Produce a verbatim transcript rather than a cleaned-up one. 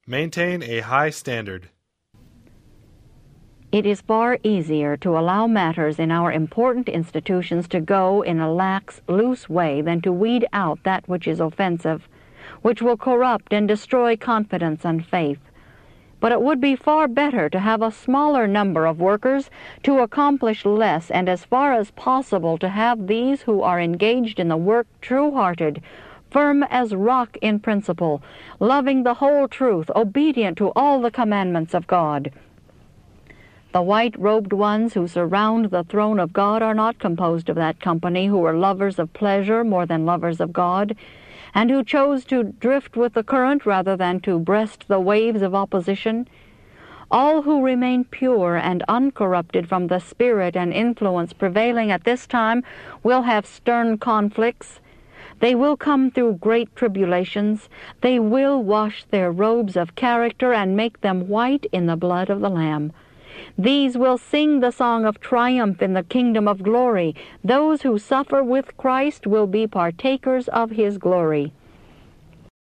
Maintain a high standard. It is far easier to allow matters in our important institutions to go in a lax, loose way than to weed out that which is offensive, which will corrupt and destroy confidence and faith. But it would be far better to have a smaller number of workers to accomplish less, and as far as possible to have these who are engaged in the work true-hearted, firm as rock in principle, loving the whole truth, obedient to all the commandments of God. The white-robed ones who surround the throne of God are not composed of that company who are lovers of pleasure more than lovers of God, and who chose to drift with the current rather than to breast the waves of opposition. All who remain pure and uncorrupted from the spirit and influence prevailing at this time will have stern conflicts. They will come through great tribulations. They will wash their robes of character and make them white in the blood of the Lamb. These will sing the song of triumph in the kingdom of glory. Those who suffer with Christ will be partakers of his glory.